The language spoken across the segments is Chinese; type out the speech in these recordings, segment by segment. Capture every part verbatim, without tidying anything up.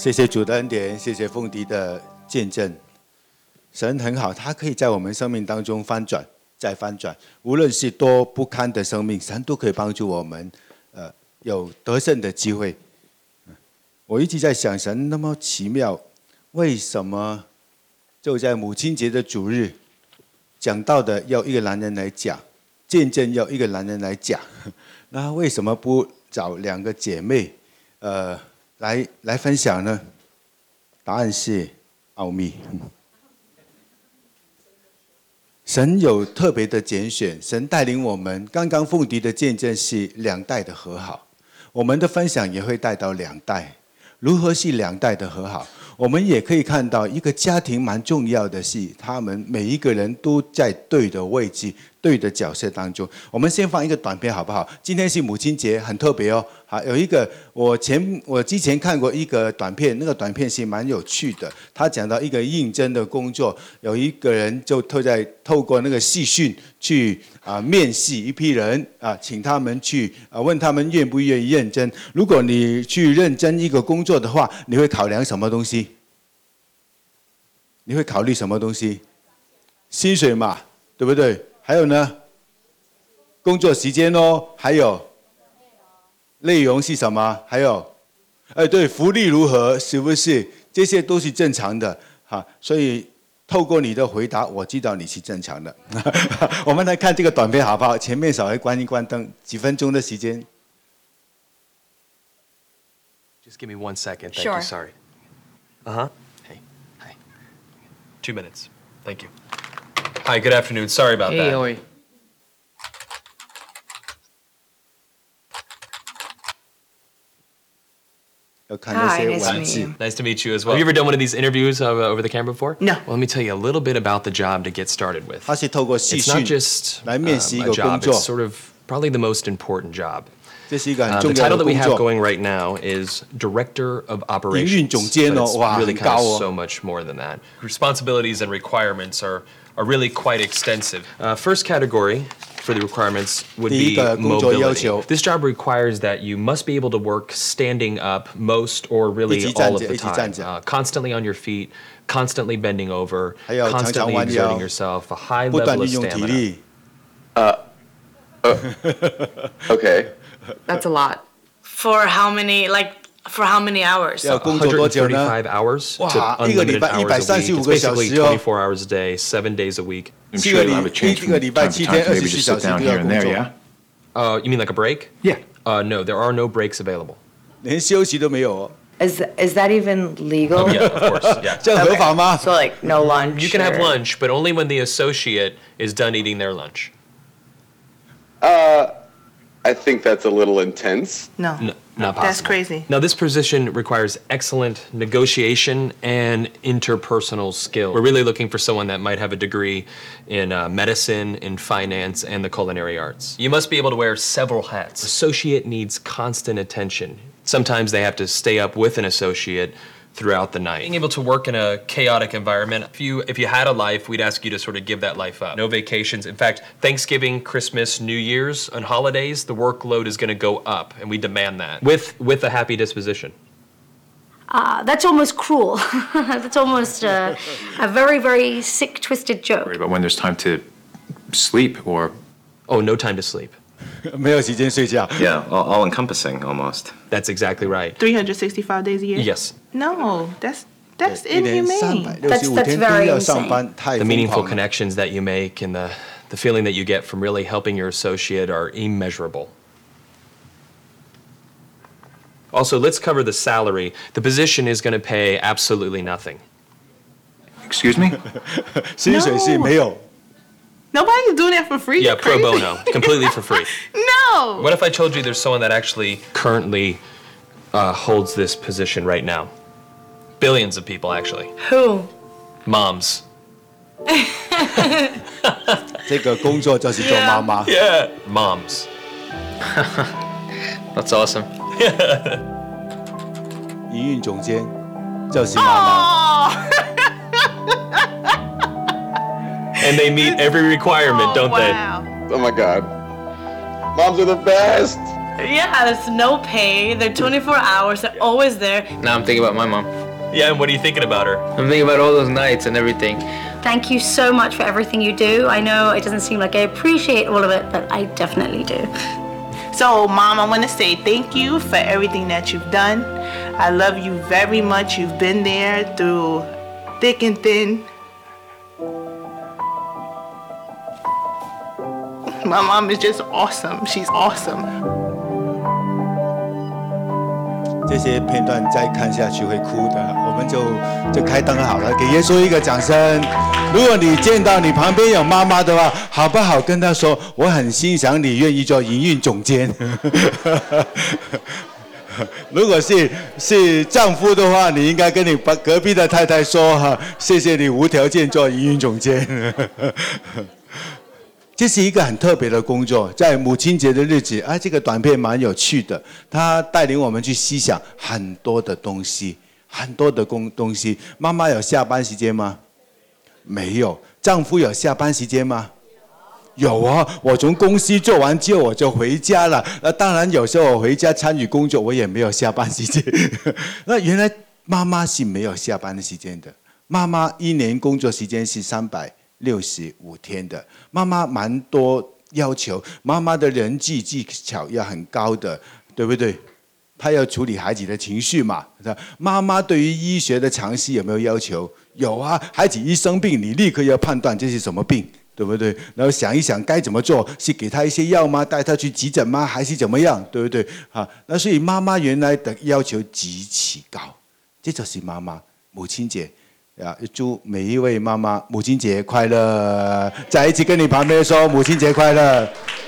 谢谢主的恩典，谢谢凤迪的见证。神很好，他可以在我们生命当中翻转，再翻转。无论是多不堪的生命，神都可以帮助我们，呃，有得胜的机会。我一直在想，神那么奇妙，为什么就在母亲节的主日，讲到的要一个男人来讲，见证要一个男人来讲，那为什么不找两个姐妹，呃，来来分享呢？答案是奥秘。神有特别的拣选，神带领我们。刚刚凤迪的见证是两代的和好，我们的分享也会带到两代。如何是两代的和好？我们也可以看到，一个家庭蛮重要的是，他们每一个人都在对的位置、对的角色当中。我们先放一个短片好不好？今天是母亲节，很特别哦。好，有一个我前我之前看过一个短片，那个短片是蛮有趣的。他讲到一个应征的工作，有一个人就透在透过那个视讯去啊、呃、面试一批人啊、呃，请他们去啊、呃、问他们愿不愿意认真。如果你去认真一个工作的话，你会考量什么东西？你会考虑什么东西？薪水嘛，对不对？还有呢？工作时间哦，还有内容是什么？还有，哎，对，福利如何？是不是？这些都是正常的哈。所以透过你的回答，我知道你是正常的。我们来看这个短片好不好？前面稍微关一关灯，几分钟的时间。 Just give me one second. Thank Sure. you. Sorry. Uh huh. Hey. Hi. Two minutes. Thank you. Hi. Good afternoon. Sorry about Hey, that. how are you? Hi, nice to meet you. Nice to meet you as well. Have you ever done one of these interviews uh, over the camera before? No. Well, let me tell you a little bit about the job to get started with. 他是透过视 It's 讯 not just 来 um, 面试一 a 个工 job. 作 It's，sort of probably the most important job. 这是一个 Uh, 很 the 重要 title 的 that we 工 have 作。 going right now is Director of 营 Operations. 运总监哦， But it's 哇， really 很 kind 高 哦。 of so much more than that. Responsibilities and requirements are are really quite extensive. Uh, first category for the requirements would 第一 be 个工作要 mobility. 求 This job requires that you must be able to work standing up most or 一 really 直 all 站 of 着， the 一直站 time. 着。 Uh, constantly on your feet, constantly bending over, 还要常常 constantly 弯腰， exerting yourself, a high 不断 level 运 of 用体 stamina. 力。 Okay. That's a lot. For how many, like, for how many hours? 要工作多久呢？ one hundred thirty-five hours to 哇，一个礼 unlimited 拜一百 hours 三 a 十 week. 五 It's 个小 basically 时哦。 twenty-four hours a day, seven days a week. I'm 七 sure 个 you'll have a 礼 chance 一 from 个礼拜 time 七 to 天 time 二 to 十 maybe 四 just 小 sit 时 down 都 here 要 and 工 there, 作。 yeah? Uh, you mean like a break? Yeah. Uh, no, there are no breaks available. 连休息都没有哦， Is is that even legal? Oh, yeah, of course, yeah. 这样合法吗？ So like no lunch. You can have or- lunch, but only when the associate is done eating their lunch. Uh, I think that's a little intense. No. N- not possible. That's crazy. Now, this position requires excellent negotiation and interpersonal skill. We're really looking for someone that might have a degree in uh, medicine, in finance, and the culinary arts. You must be able to wear several hats. Associate needs constant attention. Sometimes they have to stay up with an associate throughout the night. Being able to work in a chaotic environment, if you if you had a life, we'd ask you to sort of give that life up. No vacations. In fact, Thanksgiving, Christmas, New Year's, and holidays, the workload is going to go up, and we demand that with with a happy disposition. Uh, that's almost cruel. That's almost uh, a very, very sick, twisted joke. Worry about when there's time to sleep or Oh, no time to sleep. 没有时间睡觉。 yeah, all, all encompassing almost. That's exactly right. three hundred sixty-five days a year? Yes. No, that's that's 一年三 inhumane. 百六十五 That's- that's 天都 very 要上班，太 The 疯 meaningful 狂了。 connections that you make and the, the feeling that you get from really helping your associate are immeasurable. Also, let's cover the salary. The position is going to pay absolutely nothing. Excuse me? 薪水是没有。 Nobody's doing that for free. Yeah, You're pro crazy. bono, completely for free. No. What if I told you there's someone that actually currently uh, holds this position right now? Billions of people, actually. Who? Moms. 这个工作就是做妈妈。 Yeah. Moms. That's awesome. 营运总监就是妈妈。 Oh. And they meet every requirement, Oh, don't they? wow. Oh my God. Moms are the best. Yeah, there's no pay. They're twenty-four hours. They're always there. Now I'm thinking about my mom. Yeah, and what are you thinking about her? I'm thinking about all those nights and everything. Thank you so much for everything you do. I know it doesn't seem like I appreciate all of it, but I definitely do. So, Mom, I want to say thank you for everything that you've done. I love you very much. You've been there through thick and thin. My mom is just awesome. She's awesome. 这些片段再看下去会哭的，我们就就开灯好了，给耶稣一个掌声。如果你见到你旁边有妈妈的话，好不好跟她说，我很欣赏你愿意做营运总监。如果是是丈夫的话，你应该跟你隔壁的太太说哈，谢谢你无条件做营运总监。这是一个很特别的工作，在母亲节的日子啊，这个短片蛮有趣的，它带领我们去思想很多的东西，很多的工东西。妈妈有下班时间吗？没有。丈夫有下班时间吗？有啊，我从公司做完之后我就回家了。那当然有时候我回家参与工作，我也没有下班时间。那原来妈妈是没有下班的时间的，妈妈一年工作时间是三百六十五天的，妈妈蛮多要求，妈妈的人际技巧要很高的，对不对？她要处理孩子的情绪嘛。妈妈对于医学的常识有没有要求？有啊，孩子一生病，你立刻要判断这是什么病，对不对？然后想一想该怎么做，是给他一些药吗？带他去急诊吗？还是怎么样？对不对？啊，那所以妈妈原来的要求极其高，这就是妈妈母亲节。啊！祝每一位妈妈母亲节快乐！再一起跟你旁边说母亲节快乐。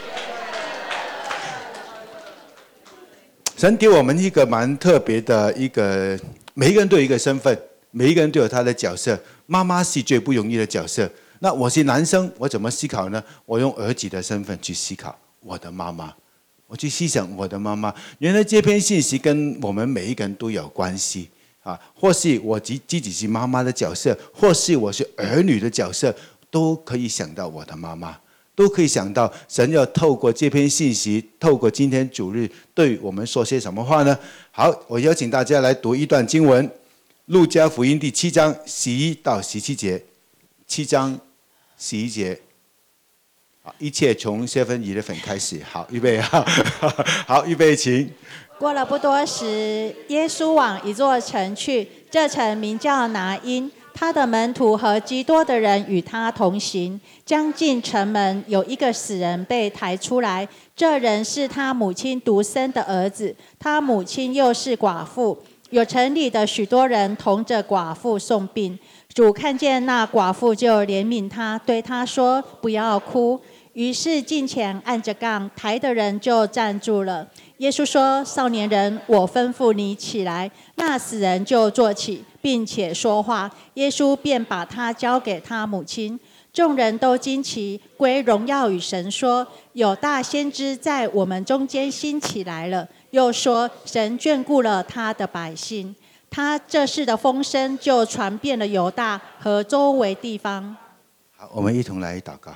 神给我们一个蛮特别的一个，每一个人都有一个身份，每一个人都有他的角色。妈妈是最不容易的角色。那我是男生，我怎么思考呢？我用儿子的身份去思考我的妈妈，我去思想我的妈妈。原来这篇信息跟我们每一个人都有关系。啊，或是我自自己是妈妈的角色，或是我是儿女的角色，都可以想到我的妈妈，都可以想到神要透过这篇信息，透过今天主日对我们说些什么话呢？好，我邀请大家来读一段经文，《路加福音》第七章十一到十七节，七章十一节。好，一切从 seven eleven 开始。好，预备好，好，预备，请。 过了不多时，耶稣往一座城去，这城名叫拿因。他的门徒和极多的人与他同行。将近城门，有一个死人被抬出来，这人是他母亲独生的儿子，他母亲又是寡妇。有城里的许多人同着寡妇送殡。主看见那寡妇，就怜悯他，对他说：“不要哭。”于是近前按着杠，抬的人就站住了。耶稣说：“少年人，我吩咐你起来。”那死人就坐起，并且说话。耶稣便把他交给他母亲。众人都惊奇，归荣耀与神，说：“有大先知在我们中间兴起来了。”又说：“神眷顾了他的百姓。”他这事的风声就传遍了犹大和周围地方。 好，我们一同来祷告。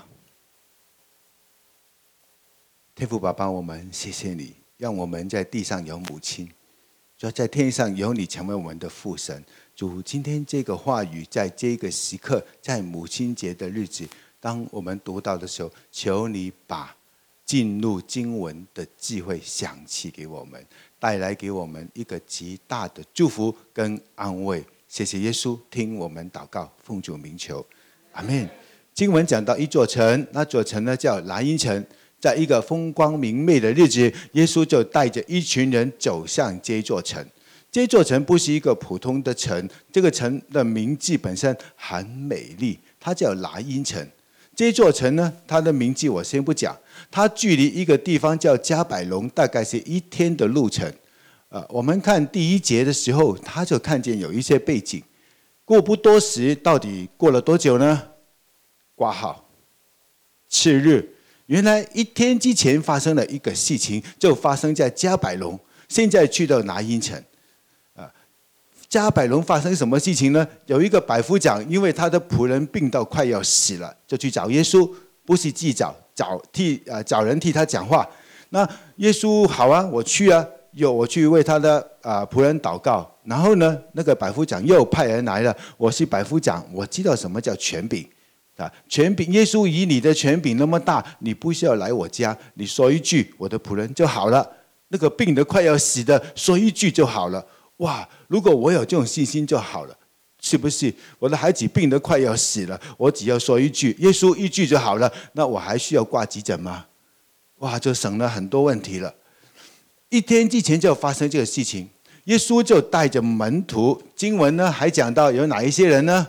天父爸爸，我们谢谢你，让我们在地上有母亲，就在天上有你成为我们的父神。主，今天这个话语在这个时刻，在母亲节的日子，当我们读到的时候，求你把进入经文的智慧响起给我们，带来给我们一个极大的祝福跟安慰。谢谢耶稣，听我们祷告，奉主名求，阿们。经文讲到一座城，那座城呢叫拿因城。在一个风光明媚的日子，耶稣就带着一群人走向这座城。这座城不是一个普通的城，这个城的名字本身很美丽，它叫拿因城。这座城呢，它的名字我先不讲，它距离一个地方叫加百隆大概是一天的路程。呃，我们看第一节的时候，他就看见有一些背景。过不多时，到底过了多久呢？括号次日。原来一天之前发生了一个事情，就发生在加百隆，现在去到拿因城。啊，加百隆发生什么事情呢？有一个百夫长，因为他的仆人病到快要死了，就去找耶稣，不是自己找，找替呃找人替他讲话。 那耶稣好啊，我去啊，有我去为他的啊、呃、仆人祷告。然后呢，那个百夫长又派人来了，我是百夫长，我知道什么叫权柄啊，权柄。耶稣以你的权柄那么大，你不需要来我家，你说一句，我的仆人就好了。那个病得快要死的，说一句就好了。哇，如果我有这种信心就好了，是不是？我的孩子病得快要死了，我只要说一句，耶稣一句就好了，那我还需要挂急诊吗？哇，就省了很多问题了。一天之前就发生这个事情，耶稣就带着门徒，经文呢还讲到有哪一些人呢？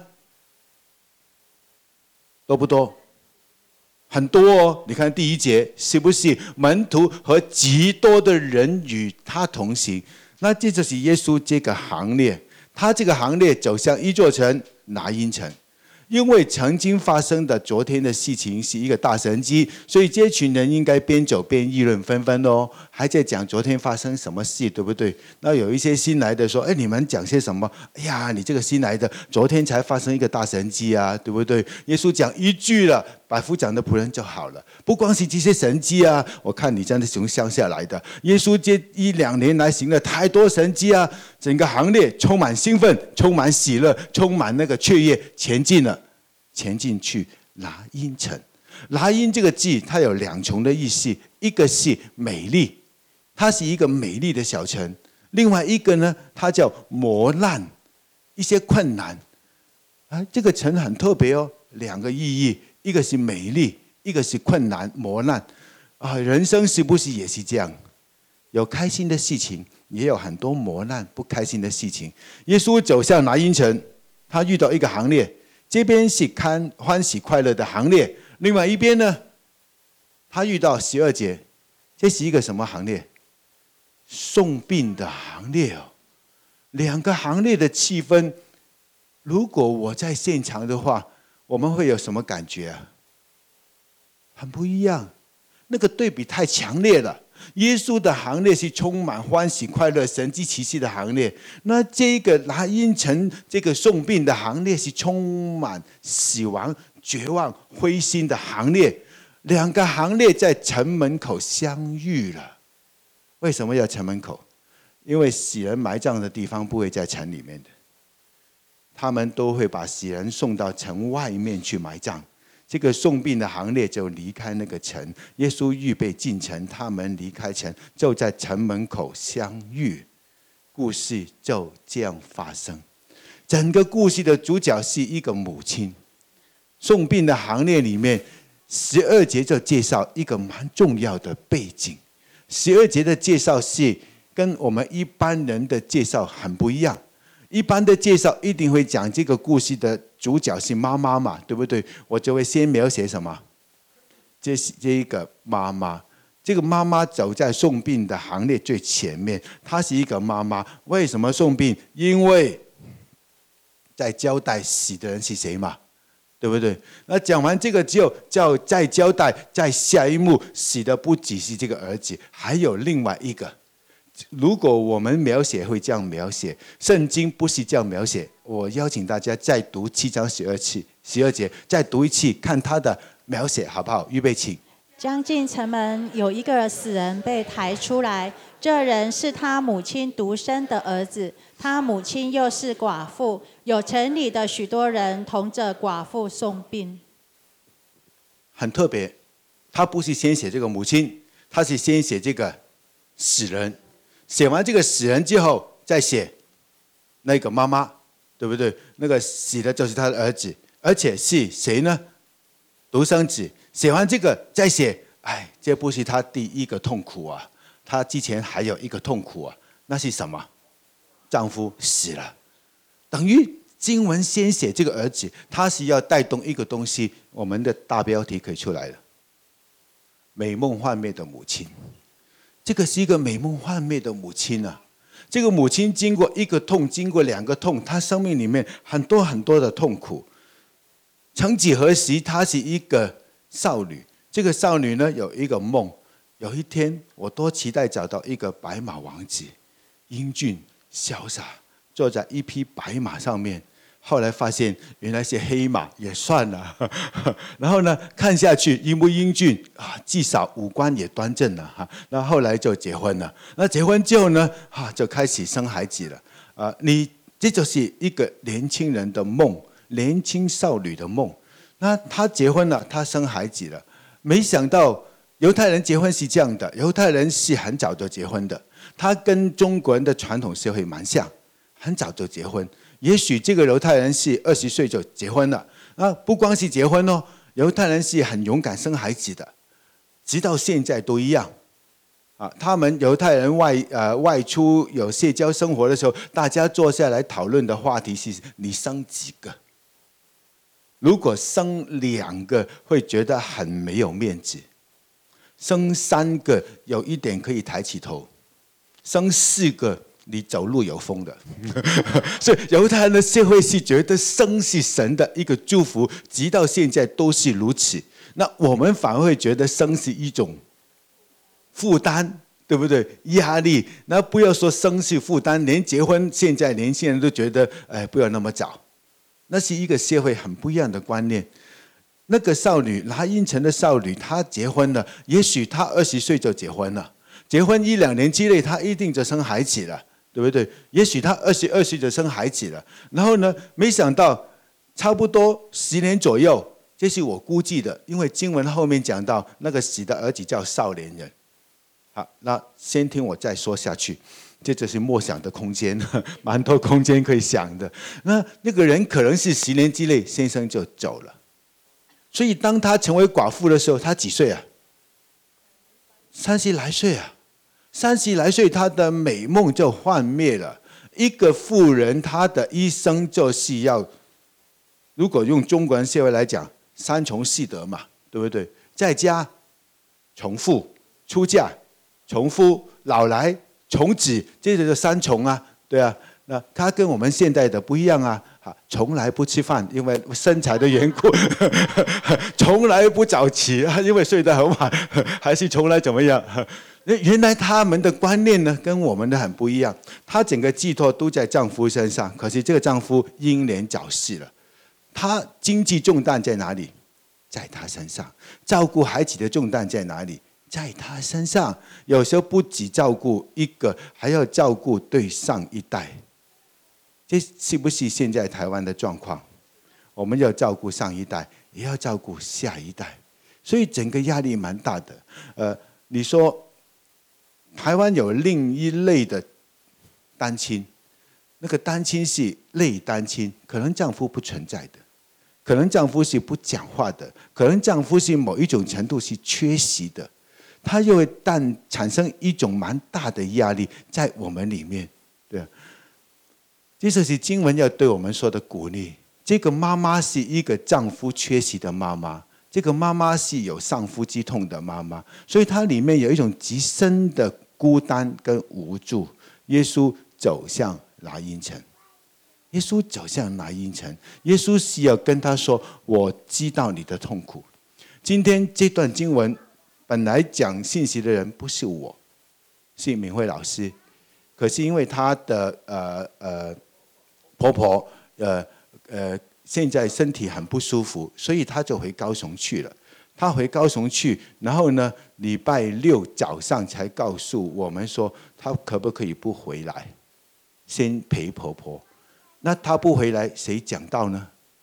多不多？很多哦。你看第一节，是不是门徒和极多的人与他同行？那这就是耶稣这个行列，他这个行列走向一座城拿因城。因为曾经发生的昨天的事情是一个大神迹，所以这群人应该边走边议论纷纷哦，还在讲昨天发生什么事，对不对？那有一些新来的说：“哎，你们讲些什么？哎呀，你这个新来的，昨天才发生一个大神迹啊，对不对？”耶稣讲一句了，百夫长的仆人就好了。不光是这些神迹啊，我看你真的从乡下来的。耶稣这一两年来行了太多神迹啊，整个行列充满兴奋，充满喜乐，充满那个雀跃，前进了。前进去拿因城，拿因这个字它有两重的意思，一个是美丽，它是一个美丽的小城；另外一个呢，它叫磨难，一些困难。啊，这个城很特别哦，两个意义，一个是美丽，一个是困难磨难。啊，人生是不是也是这样？有开心的事情，也有很多磨难不开心的事情。耶稣走向拿因城，他遇到一个行列。这边是看欢喜快乐的行列，另外一边呢，他遇到十二节，这是一个什么行列？送殡的行列哦。两个行列的气氛，如果我在现场的话，我们会有什么感觉啊？很不一样，那个对比太强烈了。耶稣的行列是充满欢喜快乐神迹奇事的行列，那这个拿因城这个送殡的行列是充满死亡绝望灰心的行列。两个行列在城门口相遇了。为什么要城门口？因为死人埋葬的地方不会在城里面的，他们都会把死人送到城外面去埋葬。这个送殡的行列就离开那个城，耶稣预备进城，他们离开城，就在城门口相遇。故事就这样发生。整个故事的主角是一个母亲。送殡的行列里面，十二节就介绍一个蛮重要的背景。十二节的介绍是跟我们一般人的介绍很不一样。一般的介绍一定会讲这个故事的主角是妈妈嘛，对不对？我就会先描写什么？这是这一个妈妈，这个妈妈走在送殡的行列最前面，她是一个妈妈。为什么送殡？因为在交代死的人是谁嘛，对不对？那讲完这个之后，叫再交代，在下一幕死的不只是这个儿子，还有另外一个。如果我们描写会这样描写，圣经不是这样描写。我邀请大家再读七章十二次十二节，再读一次，看他的描写好不好？预备起。 将近城门有一个死人被抬出来，这人是他母亲独生的儿子，他母亲又是寡妇，有城里的许多人同着寡妇送殡。 很特别，他不是先写这个母亲，他是先写这个死人。写完这个死人之后，再写那个妈妈，对不对？那个死的就是他的儿子，而且是谁呢？独生子。写完这个，再写，哎，这不是他第一个痛苦啊，他之前还有一个痛苦啊，那是什么？丈夫死了，等于经文先写这个儿子，他是要带动一个东西，我们的大标题可以出来了：美梦幻灭的母亲。这个是一个美梦幻灭的母亲啊！这个母亲经过一个痛，经过两个痛，她生命里面很多很多的痛苦。曾几何时，她是一个少女。这个少女呢，有一个梦：有一天，我多期待找到一个白马王子，英俊潇洒，坐在一匹白马上面， 后来发现原来是黑马也算了，然后呢看下去英不英俊啊，至少五官也端正了哈。那后来就结婚了，那结婚之后呢，啊就开始生孩子了啊。你这就是一个年轻人的梦，年轻少女的梦。那他结婚了，他生孩子了，没想到犹太人结婚是这样的，犹太人是很早就结婚的，他跟中国人的传统社会蛮像，很早就结婚。也许这个犹太人是二十岁就结婚了，啊，不光是结婚哦，犹太人是很勇敢生孩子的，直到现在都一样。啊，他们犹太人外呃外出有社交生活的时候，大家坐下来讨论的话题是：你生几个？如果生两个，会觉得很没有面子；生三个，有一点可以抬起头；生四个，你走路有风的。所以犹太人的社会是觉得生是神的一个祝福，直到现在都是如此。那我们反而会觉得生是一种负担，对不对？压力。那不要说生是负担，连结婚现在年轻人都觉得，哎，不要那么早。那是一个社会很不一样的观念。那个少女拿因城的少女，她结婚了，也许她二十岁就结婚了，结婚一两年之内，她一定就生孩子了，对不对？也许她二十二岁就生孩子了，然后呢，没想到差不多十年左右，这是我估计的，因为经文后面讲到那个死的儿子叫少年人。好，那先听我再说下去。这就是默想的空间，蛮多空间可以想的。那那个人可能是十年之内先生就走了，所以当他成为寡妇的时候，他几岁啊？三十来岁啊！三十来岁，他的美梦就幻灭了。一个妇人，她的一生就是要，如果用中国人社会来讲，三从四德嘛，对不对？在家从父，出嫁从夫，老来从子，这就是三从啊，对啊。那他跟我们现代的不一样啊，从来不吃饭，因为身材的缘故；从来不早起，因为睡得很晚；还是从来怎么样？原来他们的观念呢，跟我们的很不一样。她整个寄托都在丈夫身上，可是这个丈夫英年早逝了，她经济重担在哪里？在她身上。照顾孩子的重担在哪里？在他身上。有时候不只照顾一个，还要照顾对上一代。这是不是现在台湾的状况？我们要照顾上一代，也要照顾下一代，所以整个压力蛮大的。呃，你说台湾有另一类的单亲，那个单亲是类单亲，可能丈夫不存在的，可能丈夫是不讲话的，可能丈夫是某一种程度是缺席的。他又会但产生一种蛮大的压力在我们里面，对啊，这就是经文要对我们说的鼓励。这个妈妈是一个丈夫缺席的妈妈，这个妈妈是有丧夫之痛的妈妈，所以它里面有一种极深的孤单跟无助。耶稣走向拿因城，耶稣走向拿因城，耶稣是要跟他说：“我知道你的痛苦。”今天这段经文。本来讲信息的人不是我，是敏慧老师，可是因为她的呃呃婆婆呃呃现在身体很不舒服，所以她就回高雄去了。她回高雄去，然后呢，礼拜六早上才告诉我们说，她可不可以不回来，先陪婆婆。那她不回来，谁讲道呢？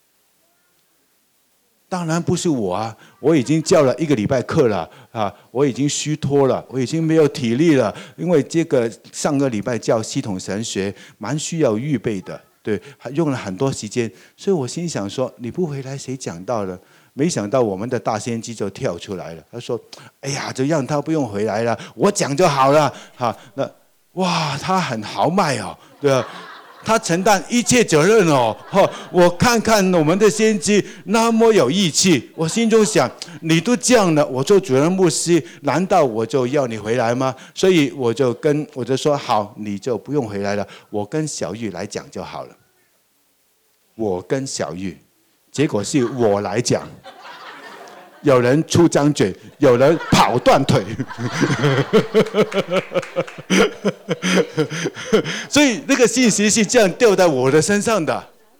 当然不是我啊！我已经教了一个礼拜课了啊，我已经虚脱了，我已经没有体力了。因为这个上个礼拜教系统神学，蛮需要预备的，对，还用了很多时间。所以我心想说，你不回来谁讲道了？没想到我们的大先知就跳出来了，他说：“哎呀，就让他不用回来了，我讲就好了。”哈，那哇，他很豪迈哦，对啊。他承担一切责任哦，我看看我们的先知那么有义气，我心中想，你都这样了，我做主任牧师，难道我就要你回来吗？所以我就跟我就说好，你就不用回来了，我跟小玉来讲就好了。我跟小玉，结果是我来讲，有人出张嘴，有人跑断腿。所以那个信息是这样掉在我的身上的。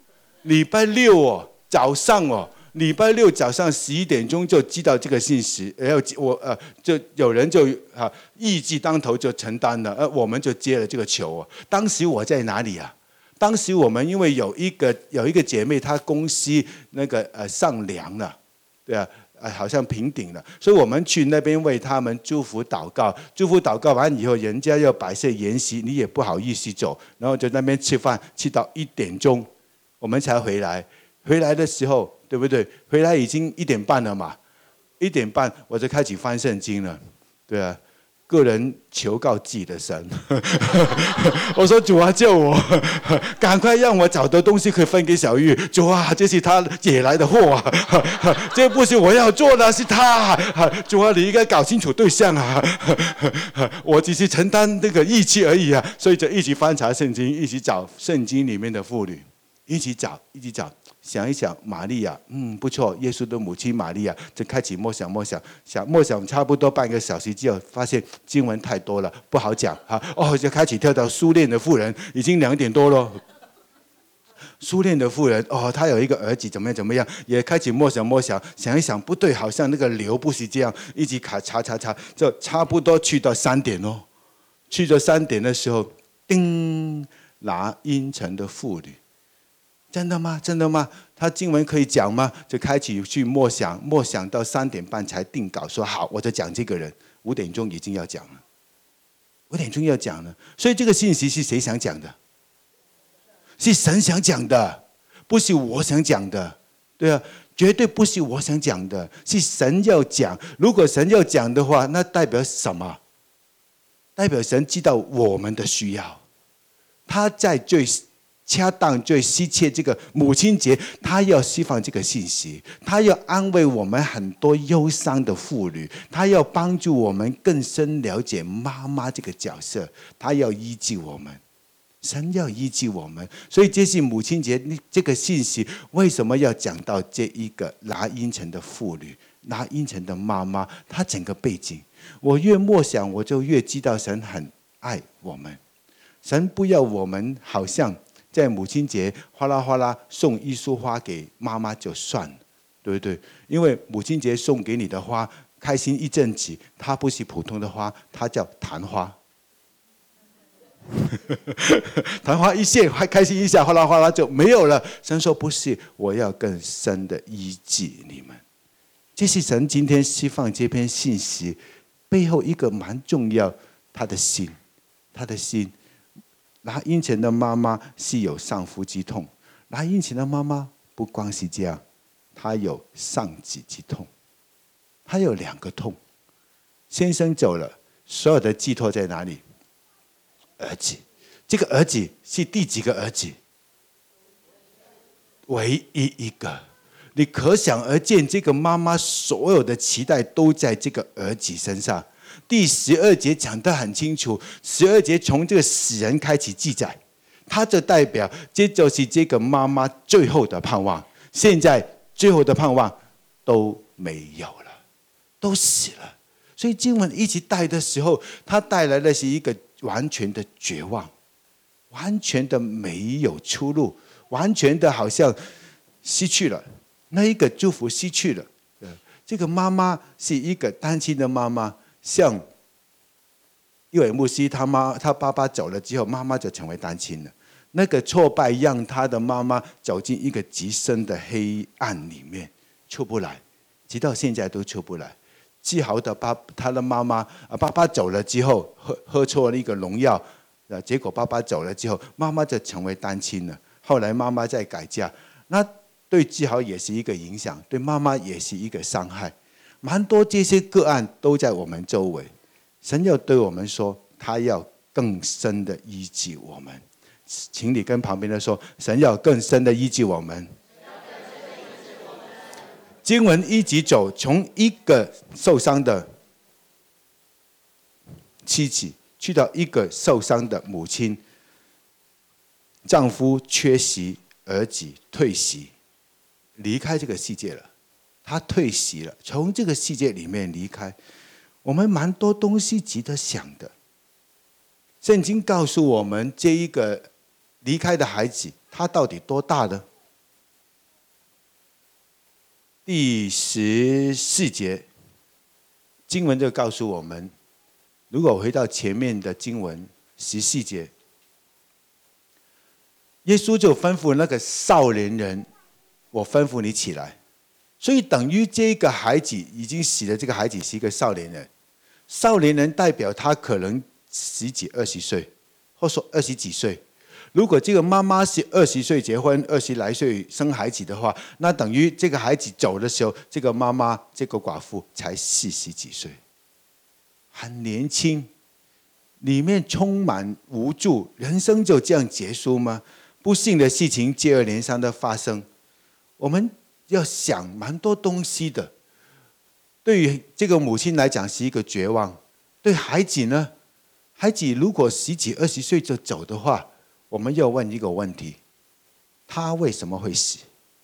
礼拜六哦早上哦，礼拜六早上十一点钟就接到这个信息，然后我呃就有人就啊义字当头就承担了，呃我们就接了这个球哦。当时我在哪里啊？当时我们因为有一个有一个姐妹，她公司那个呃上梁了，对啊。呃，好像平顶了，所以我们去那边为他们祝福祷告，祝福祷告完以后，人家要摆设筵席，你也不好意思走，然后就那边吃饭，吃到一点钟，我们才回来。回来的时候，对不对？回来已经一点半了嘛，一点半我就开始翻圣经了，对啊。个人求告自己的神，我说主啊救我，赶快让我找到东西可以分给小玉。主啊，这是他惹来的祸啊，这不是我要做的，是他。主啊，你应该搞清楚对象啊，我只是承担那个义气而已啊。所以就一起翻查圣经，一起找圣经里面的妇女，一起找，一起找。想一想，玛利亚，嗯，不错，耶稣的母亲玛利亚，就开始默想默想，想默想差不多半个小时之后，发现经文太多了，不好讲哈，哦，就开始跳到苏炼的妇人，已经两点多了。苏炼的妇人，哦，他有一个儿子，怎么样怎么样，也开始默想默想，想一想，不对，好像那个流不是这样，一直卡查查查，就差不多去到三点哦，去到三点的时候，叮，拿因城的妇女。真的吗？真的吗？他经文可以讲吗？就开始去默想，默想到三点半才定稿，说好，我就讲这个人。五点钟已经要讲了，五点钟要讲了。所以这个信息是谁想讲的？是神想讲的，不是我想讲的。对啊，绝对不是我想讲的，是神要讲。如果神要讲的话，那代表什么？代表神知道我们的需要，他在最恰当最稀切这个母亲节，他要释放这个信息，他要安慰我们很多忧伤的妇女，他要帮助我们更深了解妈妈这个角色，他要医治我们，神要医治我们。所以这是母亲节这个信息为什么要讲到这一个拿因城的妇女，拿因城的妈妈，她整个背景，我越默想我就越知道神很爱我们。神不要我们好像在母亲节哗啦哗啦送一束花给妈妈就算了，对不对？因为母亲节送给你的花，开心一阵子，它不是普通的花，它叫昙花。昙花一现，还开心一下，哗啦哗啦就没有了。神说不是，我要更深的医治你们。这是神今天释放这篇信息背后一个蛮重要，他的心，他的心。拿因城的妈妈是有上腹之痛，拿因城的妈妈不光是这样，她有上子之痛，她有两个痛。先生走了，所有的寄托在哪里？儿子，这个儿子是第几个儿子？唯一一个。你可想而知，这个妈妈所有的期待都在这个儿子身上。第十二节讲得很清楚，十二节从这个死人开始记载，它就代表这就是这个妈妈最后的盼望。现在最后的盼望都没有了，都死了。所以经文一直带的时候，它带来的是一个完全的绝望，完全的没有出路，完全的好像失去了那一个祝福，失去了。这个妈妈是一个单亲的妈妈，像一位牧师，他妈他爸爸走了之后，妈妈就成为单亲了。那个挫败让他的妈妈走进一个极深的黑暗里面，出不来，直到现在都出不来。治好的爸，他的妈妈，爸爸走了之后，喝喝错了一个农药，结果爸爸走了之后，妈妈就成为单亲了。后来妈妈再改嫁，那对治好也是一个影响，对妈妈也是一个伤害。蛮多这些个案都在我们周围，神要对我们说，他要更深的医治我们。请你跟旁边的说，神要更深的医治我们。经文一直走，从一个受伤的妻子去到一个受伤的母亲，丈夫缺席，儿子退席，离开这个世界了。他退席了，从这个世界里面离开。我们蛮多东西值得想的。圣经告诉我们，这一个离开的孩子，他到底多大呢？ 第十四节，经文就告诉我们，如果回到前面的经文十四节，耶稣就吩咐那个少年人，我吩咐你起来。所以等于这个孩子已经死了，这个孩子是一个少年人，少年人代表他可能十几二十岁，或说二十几岁。如果这个妈妈是二十岁结婚，二十来岁生孩子的话，那等于这个孩子走的时候，这个妈妈这个寡妇才四十几岁，很年轻，里面充满无助，人生就这样结束吗？不幸的事情接二连三的发生，我们要想蛮多东西的。对于这个母亲来讲是一个绝望，对孩子呢，孩子如果十几二十岁就走的话，我们要问一个问题：他为什么会死？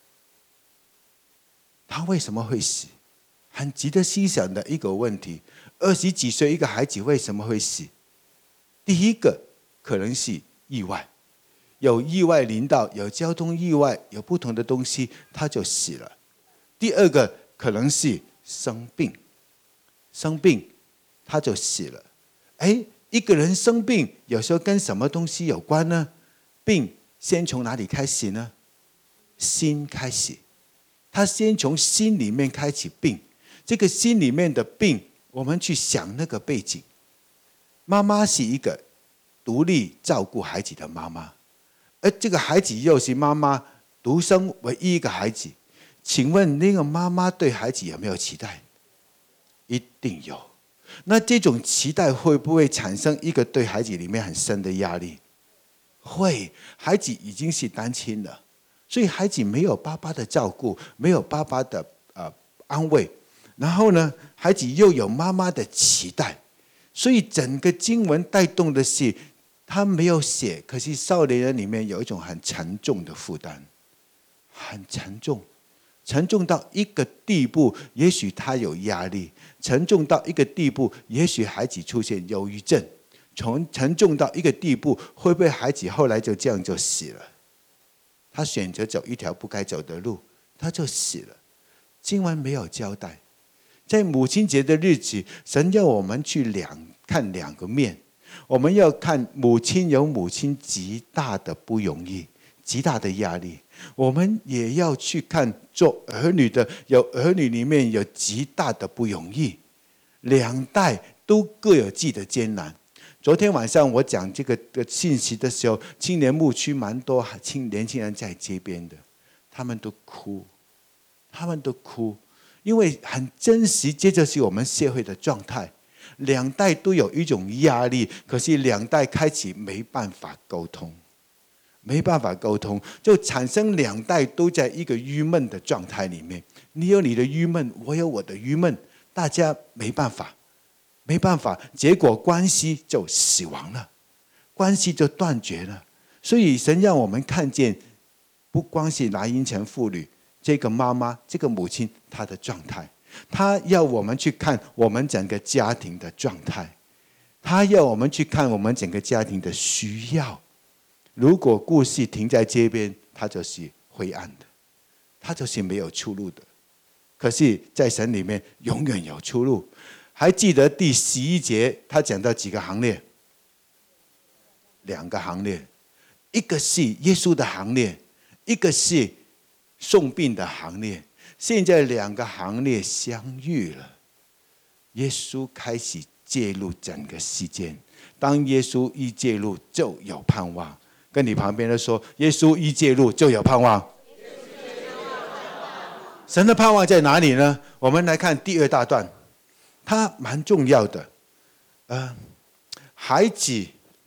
他为什么会死？很值得思想的一个问题。二十几岁一个孩子为什么会死？第一个可能是意外，有意外临到，有交通意外，有不同的东西，他就死了。第二个可能是生病，生病他就死了。哎，一个人生病有时候跟什么东西有关呢？病先从哪里开始呢？心开始，他先从心里面开始病。这个心里面的病，我们去想那个背景。妈妈是一个独立照顾孩子的妈妈，而这个孩子又是妈妈独生唯一一个孩子。请问那个妈妈对孩子有没有期待？一定有。那这种期待会不会产生一个对孩子里面很深的压力？会，孩子已经是单亲了，所以孩子没有爸爸的照顾，没有爸爸的、呃、安慰，然后呢，孩子又有妈妈的期待，所以整个经文带动的是，他没有写，可是少年人里面有一种很沉重的负担，很沉重。沉重到一个地步，也许他有压力；沉重到一个地步，也许孩子出现忧郁症；从沉重到一个地步，会不会孩子后来就这样就死了？他选择走一条不该走的路，他就死了。经文没有交代。在母亲节的日子，神要我们去两看两个面，我们要看母亲有母亲极大的不容易，极大的压力。我们也要去看做儿女的，有儿女里面有极大的不容易，两代都各有自己的艰难。昨天晚上我讲这个的信息的时候，青年牧区蛮多青年轻人在街边的，他们都哭，他们都哭，因为很真实，这就是我们社会的状态。两代都有一种压力，可是两代开始没办法沟通。没办法沟通，就产生两代都在一个郁闷的状态里面。你有你的郁闷，我有我的郁闷，大家没办法，没办法，结果关系就死亡了，关系就断绝了。所以神让我们看见，不光是拿因城妇女这个妈妈、这个母亲她的状态，她要我们去看我们整个家庭的状态，她要我们去看我们整个家庭的需要。如果故事停在这边，它就是灰暗的，它就是没有出路的。可是在神里面永远有出路。还记得第十一节他讲到几个行列？两个行列，一个是耶稣的行列，一个是送殡的行列。现在两个行列相遇了，耶稣开始介入整个事件。当耶稣一介入，就有盼望。跟你旁边的说，耶稣一介入就有盼望。神的盼望在哪里呢？我们来看第二大段，它蛮重要的。呃，孩子，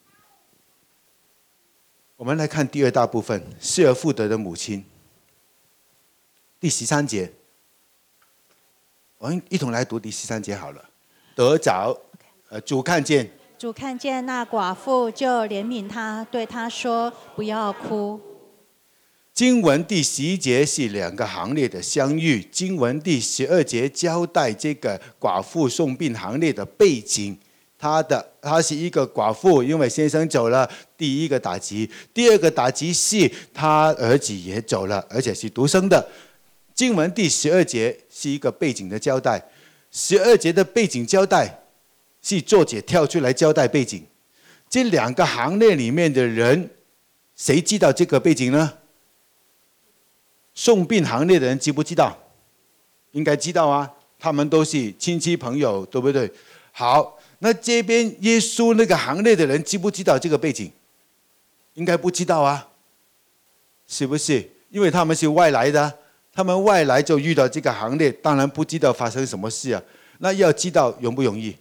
我们来看第二大部分，失而复得的母亲。第十三节，我们一同来读第十三节好了。得着，呃，主看见。 主看见那寡妇，就怜悯她，对她说：“不要哭。” 经文第十一节是两个行列的相遇，经文第十二节交代这个寡妇送殡行列的背景。她的她是一个寡妇，因为先生走了，第一个打击；第二个打击是她儿子也走了，而且是独生的。 经文第十二节是一个背景的交代，十二节的背景交代是作者跳出来交代背景。这两个行列里面的人，谁知道这个背景呢？送殡行列的人知不知道？应该知道啊，他们都是亲戚朋友，对不对？好，那这边耶稣那个行列的人知不知道这个背景？应该不知道啊，是不是？因为他们是外来的，他们外来就遇到这个行列，当然不知道发生什么事啊。那要知道容不容易？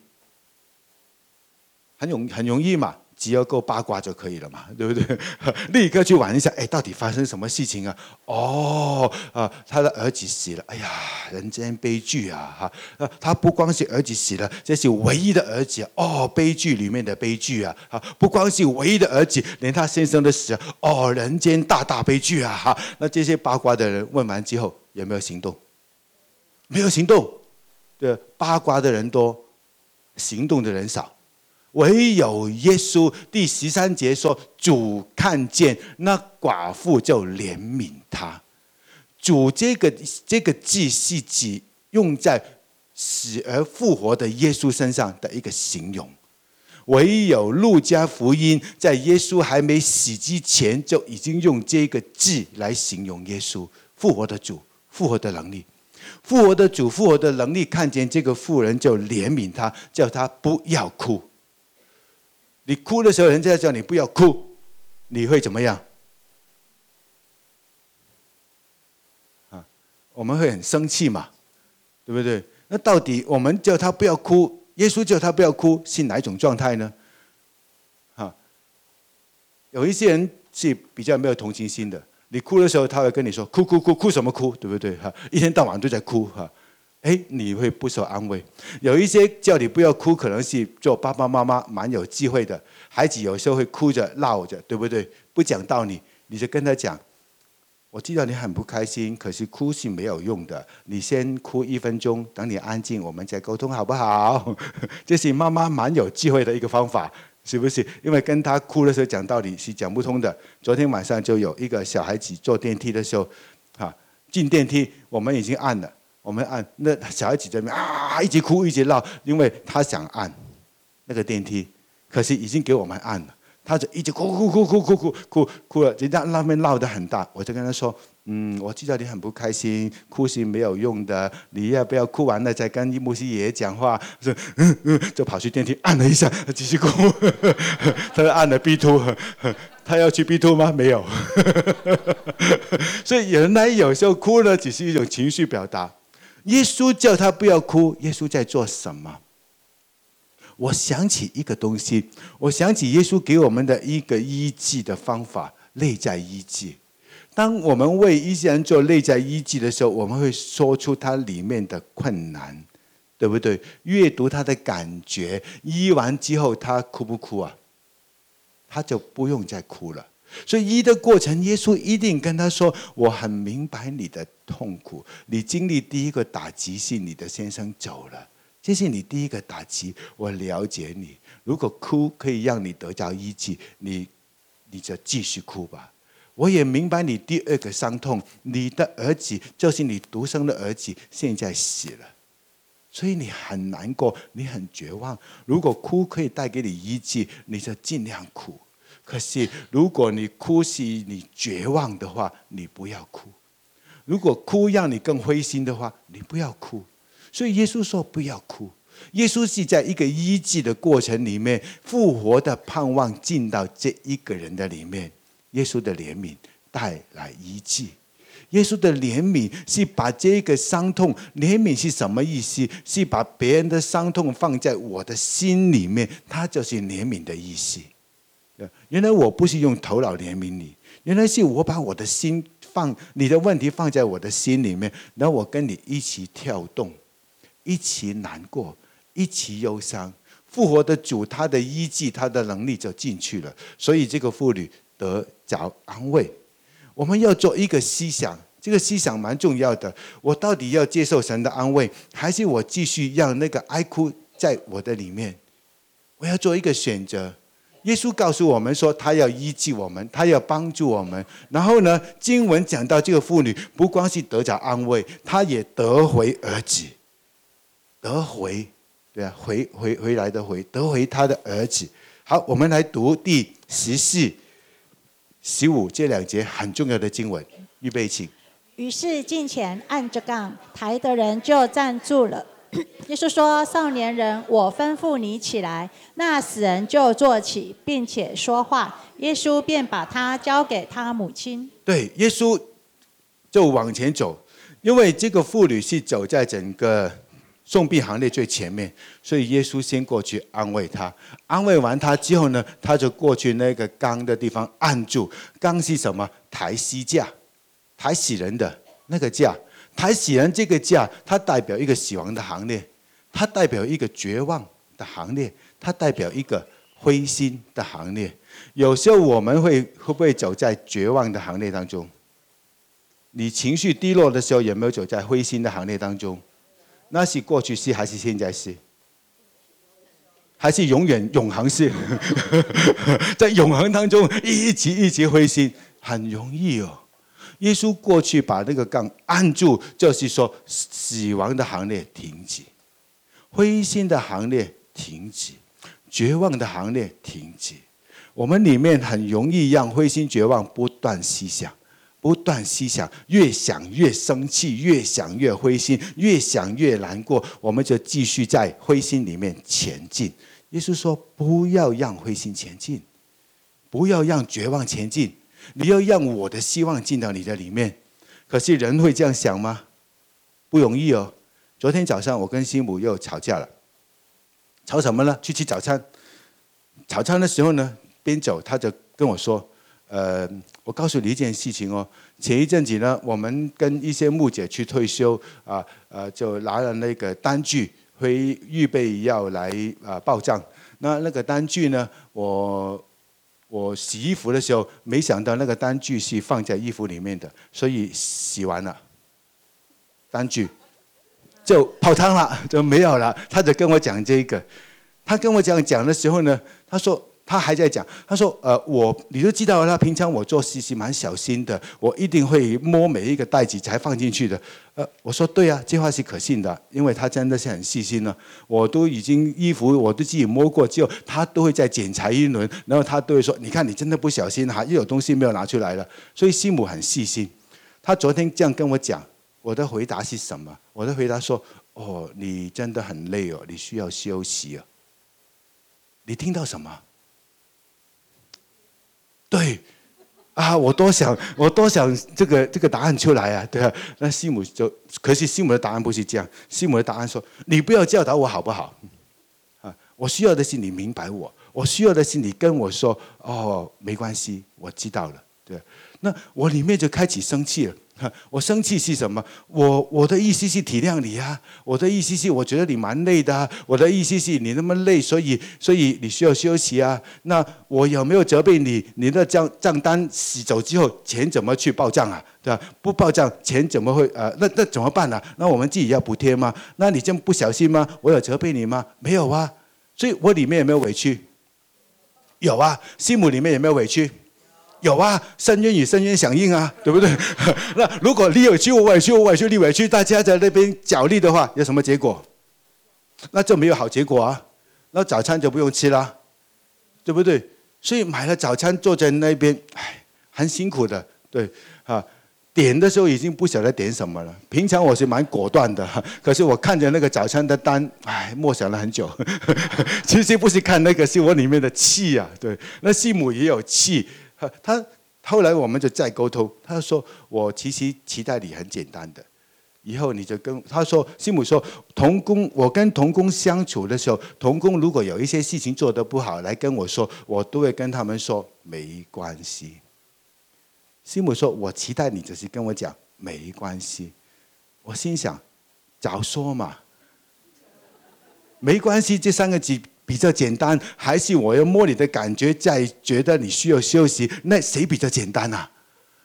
很容很容易嘛，只要够八卦就可以了嘛，对不对？立刻去玩一下，哎，到底发生什么事情啊？哦，啊，他的儿子死了，哎呀，人间悲剧啊！哈，他不光是儿子死了，这是唯一的儿子，哦，悲剧里面的悲剧啊！哈，不光是唯一的儿子，连他先生都死了，哦，人间大大悲剧啊！哈，那这些八卦的人问完之后，有没有行动？没有行动。对，八卦的人多，行动的人少。唯有耶稣第十三节说，主看见那寡妇就怜悯他。主这个这个字是指用在死而复活的耶稣身上的一个形容。唯有路加福音在耶稣还没死之前就已经用这个字来形容耶稣复活的主，复活的能力。复活的主，复活的能力，看见这个妇人就怜悯他，叫他不要哭。你哭的时候，人家叫你不要哭，你会怎么样？啊，我们会很生气嘛，对不对？那到底我们叫他不要哭，耶稣叫他不要哭，是哪一种状态呢？啊，有一些人是比较没有同情心的，你哭的时候，他会跟你说：“哭哭哭，哭什么哭？对不对？哈，一天到晚都在哭哈。”哎，你会不受安慰。有一些叫你不要哭，可能是做爸爸妈妈蛮有智慧的，孩子有时候会哭着闹着，对不对？不讲道理，你就跟他讲：我知道你很不开心，可是哭是没有用的。你先哭一分钟，等你安静，我们再沟通，好不好？这是妈妈蛮有智慧的一个方法，是不是？因为跟他哭的时候讲道理是讲不通的。昨天晚上就有一个小孩子坐电梯的时候，啊，进电梯我们已经按了。我们按那小孩子在那边啊，一直哭一直闹，因为他想按那个电梯，可是已经给我们按了，他就一直哭哭哭哭哭哭哭哭了，人家那边闹得很大，我就跟他说：“嗯，我知道你很不开心，哭是没有用的，你要不要哭完了再跟牧师爷爷讲话？”说嗯嗯，就跑去电梯按了一下，继续哭，他就按了 B 二，他要去 B 二吗？没有，所以原来有时候哭呢，只是一种情绪表达。耶稣叫他不要哭，耶稣在做什么？我想起一个东西，我想起耶稣给我们的一个医治的方法——内在医治。当我们为一些人做内在医治的时候，我们会说出他里面的困难，对不对？阅读他的感觉，医完之后他哭不哭啊？他就不用再哭了。所以医的过程，耶稣一定跟他说：“我很明白你的痛苦，你经历第一个打击是你的先生走了，这是你第一个打击，我了解你。如果哭可以让你得到医治，你你就继续哭吧。我也明白你第二个伤痛，你的儿子就是你独生的儿子，现在死了，所以你很难过，你很绝望。如果哭可以带给你医治，你就尽量哭。可是如果你哭是你绝望的话，你不要哭。如果哭让你更灰心的话，你不要哭。所以耶稣说不要哭。耶稣是在一个医治的过程里面，复活的盼望进到这一个人的里面。耶稣的怜悯带来医治。耶稣的怜悯是把这个伤痛，怜悯是什么意思？是把别人的伤痛放在我的心里面，它就是怜悯的意思。原来我不是用头脑怜悯你，原来是我把我的心放，你的问题放在我的心里面，然后我跟你一起跳动，一起难过，一起忧伤。复活的主，他的医治，他的能力就进去了，所以这个妇女得着安慰。我们要做一个思想，这个思想蛮重要的。我到底要接受神的安慰，还是我继续让那个哀哭在我的里面？我要做一个选择。 耶稣告诉我们说，他要医治我们，他要帮助我们。然后呢，经文讲到这个妇女不光是得着安慰，她也得回儿子，得回，对啊，回回回来的回，得回他的儿子。好，我们来读第十四、十五这两节很重要的经文，预备请。 于是近前按着杠，抬的人就站住了。耶稣说：“少年人，我吩咐你起来。”那死人就坐起，并且说话。耶稣便把他交给他母亲。 对，耶稣就往前走，因为这个妇女是走在整个送殡行列最前面，所以耶稣先过去安慰她。安慰完她之后呢，他就过去那个缸的地方按住。缸是什么？抬尸架，抬死人的那个架。抬死人这个架，它代表一个死亡的行列，它代表一个绝望的行列，它代表一个灰心的行列。有时候我们会会不会走在绝望的行列当中？你情绪低落的时候，有没有走在灰心的行列当中？那是过去式还是现在式？还是永远永恒式？在永恒当中一直一直灰心，很容易哦。耶稣过去把那个杠按住，就是说死亡的行列停止，灰心的行列停止，绝望的行列停止。我们里面很容易让灰心绝望不断思想，不断思想，越想越生气，越想越灰心，越想越难过，我们就继续在灰心里面前进。耶稣说：不要让灰心前进，不要让绝望前进，你要让我的希望进到你的里面。可是人会这样想吗？不容易哦。昨天早上我跟师母又吵架了，吵什么呢？去吃早餐。早餐的时候呢，边走他就跟我说：呃，我告诉你一件事情哦，前一阵子呢，我们跟一些牧者去退休啊，呃，就拿了那个单据，会预备要来啊报账。那那个单据呢，我我洗衣服的时候，没想到那个单据是放在衣服里面的，所以洗完了，单据就泡汤了，就没有了。他就跟我讲这个，他跟我讲讲的时候呢，他说。他还在讲，他说：“呃，我你都知道，他平常我做事是蛮小心的，我一定会摸每一个袋子才放进去的。”呃，我说：“对啊，这话是可信的，因为他真的是很细心了。我都已经衣服我都自己摸过之后，他都会再检查一轮，然后他都会说：‘你看，你真的不小心哈，又有东西没有拿出来了。’所以师母很细心。他昨天这样跟我讲，我的回答是什么？我的回答说：‘哦，你真的很累哦，你需要休息哦。’你听到什么？”对，啊，我多想，我多想这个这个答案出来啊，对啊。那师母就，可是师母的答案不是这样，师母的答案说：“你不要教导我好不好？啊，我需要的是你明白我，我需要的是你跟我说，哦，没关系，我知道了。”对，那我里面就开始生气了。我生气是什么？我我的意思是体谅你啊，我的意思是我觉得你蛮累的啊，我的意思是你那么累，所以所以你需要休息啊。那我有没有责备你？你的账账单洗走之后，钱怎么去报账啊？对吧？不报账，钱怎么会呃？那那怎么办呢、啊？那我们自己要补贴吗？那你这样不小心吗？我有责备你吗？没有啊。所以我里面有没有委屈？有啊。师母里面有没有委屈？有啊，深渊与深渊响应啊，对不对？那如果你委屈我委屈我委屈你委屈，大家在那边角力的话，有什么结果？那就没有好结果啊。那早餐就不用吃啦，对不对？所以买了早餐坐在那边，唉，很辛苦的，对啊。点的时候已经不晓得点什么了。平常我是蛮果断的，可是我看着那个早餐的单，唉，默想了很久。其实不是看那个，是我里面的气啊。对，那师母也有气。他后来我们就再沟通，他说：“我其实期待你很简单的，以后你就跟他说，师母说，同工，我跟同工相处的时候，同工如果有一些事情做得不好，来跟我说，我都会跟他们说没关系。”师母说：“我期待你只是跟我讲没关系。”我心想，早说嘛，没关系这三个字比较简单，还是我要摸你的感觉，再觉得你需要休息？那谁比较简单啊？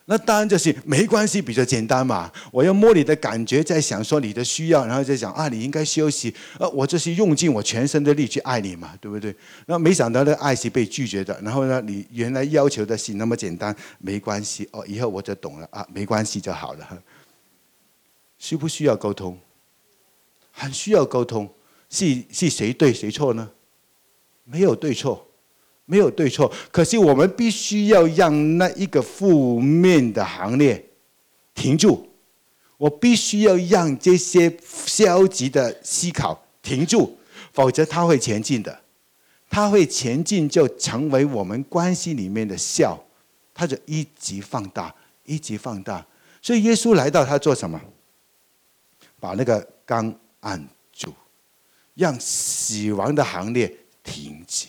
那当然就是没关系比较简单嘛，我要摸你的感觉，在想说你的需要，然后再讲啊，你应该休息，呃，我就是用尽我全身的力去爱你嘛，对不对？那没想到呢，爱是被拒绝的，然后呢，你原来要求的是那么简单，没关系哦，以后我就懂了啊，没关系就好了。需不需要沟通？很需要沟通。是是谁对谁错呢？没有对错。没有对错，可是我们必须要让那一个负面的行列停住，我必须要让这些消极的思考停住，否则它会前进的，它会前进就成为我们关系里面的笑，它就一直放大，一直放大。所以耶稣来到，他做什么？把那个缸按住，让死亡的行列停止。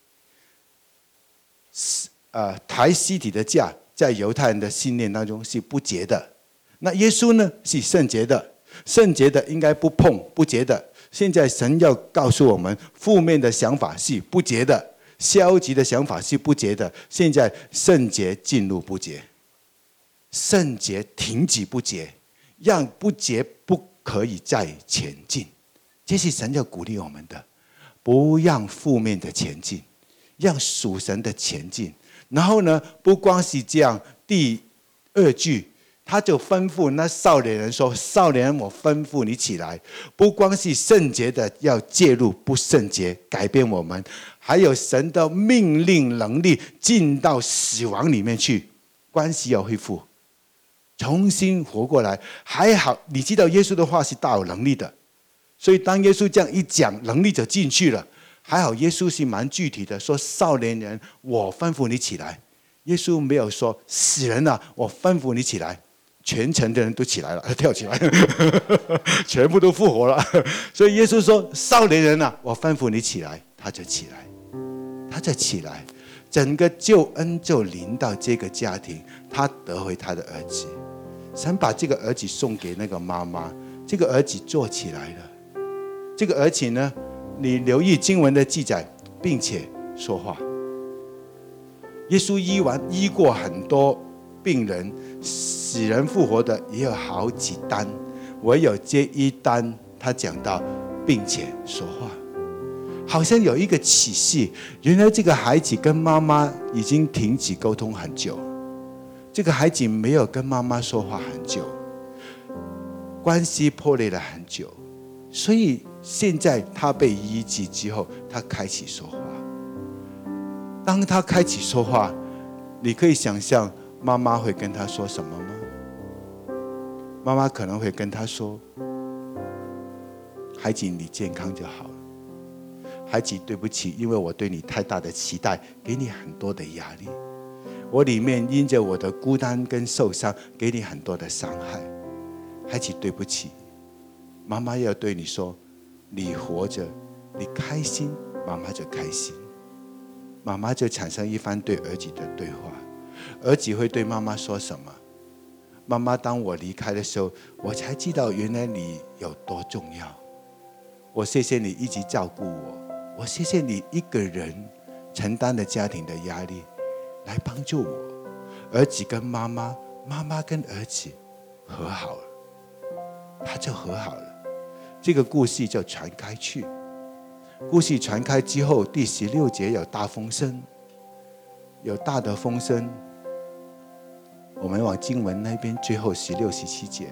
呃，抬尸体的架在犹太人的信念当中是不洁的，那耶稣呢是圣洁的，圣洁的应该不碰不洁的。现在神要告诉我们，负面的想法是不洁的，消极的想法是不洁的。现在圣洁进入不洁，圣洁停止不洁，让不洁不可以再前进。这是神要鼓励我们的，不让负面的前进，让属神的前进。然后呢，不光是这样，第二句他就吩咐那少年人说：“少年人，我吩咐你起来。”不光是圣洁的要介入不圣洁，改变我们，还有神的命令能力进到死亡里面去，关系要恢复，重新活过来。还好，你知道耶稣的话是大有能力的，所以当耶稣这样一讲，能力就进去了。还好耶稣是蛮具体的，说少年人，我吩咐你起来。耶稣没有说死人啊，我吩咐你起来。全城的人都起来了，跳起来，全部都复活了。所以耶稣说少年人啊，我吩咐你起来，他就起来，他就起来，整个救恩就临到这个家庭，他得回他的儿子。神把这个儿子送给那个妈妈，这个儿子坐起来了。这个儿子呢，你留意经文的记载，并且说话。耶稣医完医过很多病人，死人复活的也有好几单，唯有这一单他讲到并且说话，好像有一个启示，原来这个孩子跟妈妈已经停止沟通很久，这个孩子没有跟妈妈说话很久，关系破裂了很久，所以现在他被医治之后，他开始说话。当他开始说话，你可以想象妈妈会跟他说什么吗？妈妈可能会跟他说：“孩子，你健康就好了。孩子，对不起，因为我对你太大的期待，给你很多的压力。我里面因着我的孤单跟受伤，给你很多的伤害。孩子，对不起。”妈妈要对你说：“你活着，你开心，妈妈就开心。”妈妈就产生一番对儿子的对话。儿子会对妈妈说什么？妈妈，当我离开的时候，我才知道原来你有多重要。我谢谢你一直照顾我，我谢谢你一个人承担了家庭的压力，来帮助我。儿子跟妈妈，妈妈跟儿子和好了，他就和好了。这个故事就传开去。故事传开之后，第十六节有大风声，有大的风声。我们往经文那边，最后十六、十七节，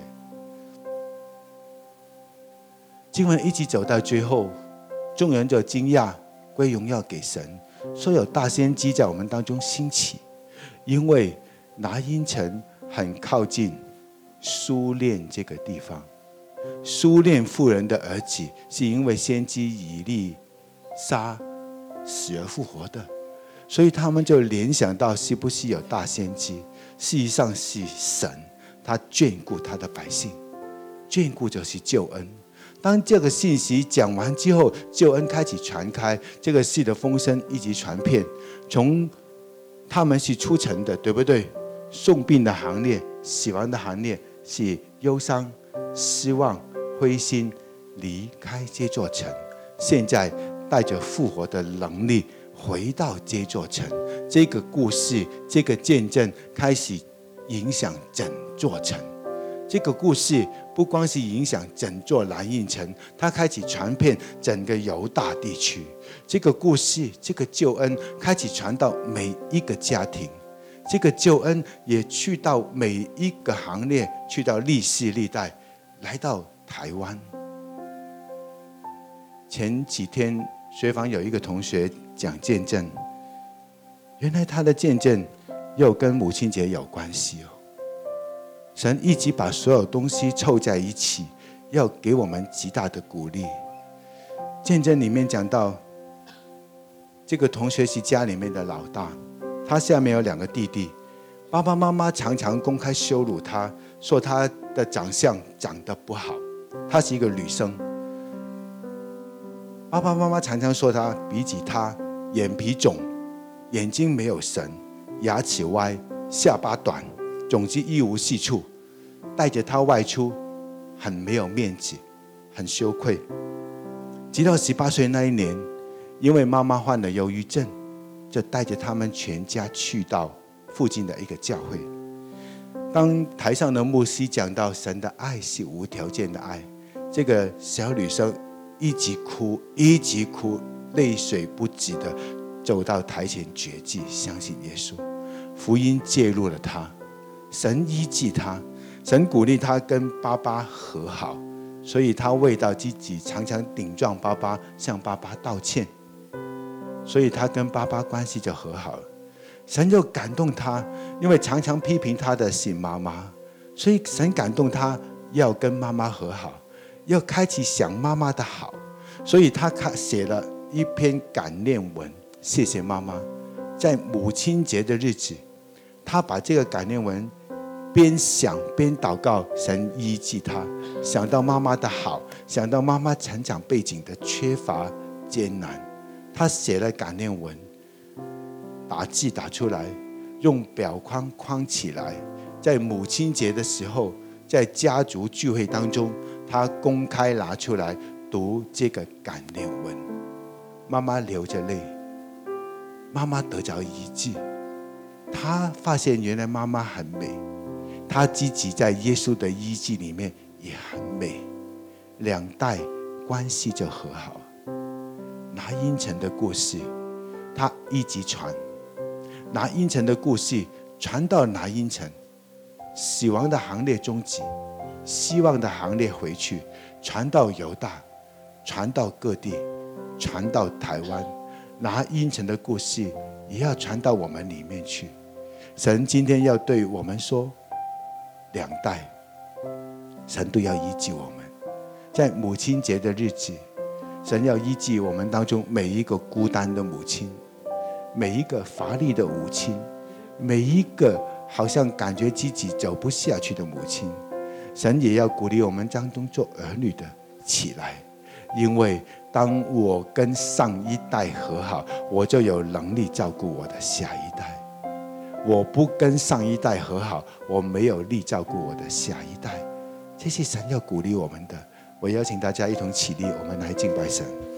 经文一直走到最后，众人就惊讶，归荣耀给神，说有大先知在我们当中兴起，因为拿因城很靠近苏念这个地方。苏念妇人的儿子是因为先知以利沙死而复活的，所以他们就联想到是不是有大先知？事实上是神，他眷顾他的百姓，眷顾就是救恩。当这个信息讲完之后，救恩开始传开，这个事的风声一直传遍，从他们是出城的，对不对？送殡的行列，死亡的行列是忧伤、失望、灰心，离开这座城，现在带着复活的能力回到这座城。这个故事，这个见证开始影响整座城。这个故事不光是影响整座蓝印城，它开启传遍整个犹大地区。这个故事，这个救恩开启传到每一个家庭，这个救恩也去到每一个行列，去到历世历代，来到台湾。前几天学坊有一个同学讲见证，原来他的见证又跟母亲节有关系哦。神一直把所有东西凑在一起，要给我们极大的鼓励。见证里面讲到，这个同学是家里面的老大，他下面有两个弟弟，爸爸妈妈常常公开羞辱他，说他的长相长得不好，她是一个女生。爸爸妈妈常常说他比起他眼皮肿，眼睛没有神，牙齿歪，下巴短，总之一无是处，带着他外出很没有面子，很羞愧。直到十八岁那一年，因为妈妈患了忧郁症，就带着他们全家去到附近的一个教会。当台上的牧师讲到神的爱是无条件的爱，这个小女生一直哭，一直哭，泪水不止的走到台前决志，相信耶稣。福音介入了她，神医治她，神鼓励她跟爸爸和好，所以她为到自己常常顶撞爸爸，向爸爸道歉，所以她跟爸爸关系就和好了。神就感动她，因为常常批评她的是妈妈，所以神感动她要跟妈妈和好，要开启想妈妈的好，所以她写了一篇感念文，谢谢妈妈。在母亲节的日子，她把这个感念文边想边祷告，神医治她，想到妈妈的好，想到妈妈成长背景的缺乏艰难，她写了感念文，打字打出来，用表框框起来，在母亲节的时候，在家族聚会当中，她公开拿出来读这个感念文。妈妈流着泪，妈妈得着医治，她发现原来妈妈很美，她自己在耶稣的医治里面也很美，两代关系就和好。拿因城的故事，她一直传，拿因城的故事传到拿因城，死亡的行列终止，希望的行列回去，传到犹大，传到各地，传到台湾。拿因城的故事也要传到我们里面去。神今天要对我们说，两代神都要医治我们。在母亲节的日子，神要医治我们当中每一个孤单的母亲，每一个乏力的母亲，每一个好像感觉自己走不下去的母亲。神也要鼓励我们当中做儿女的起来，因为当我跟上一代和好，我就有能力照顾我的下一代。我不跟上一代和好，我没有力照顾我的下一代。这是神要鼓励我们的。我邀请大家一同起立，我们来敬拜神。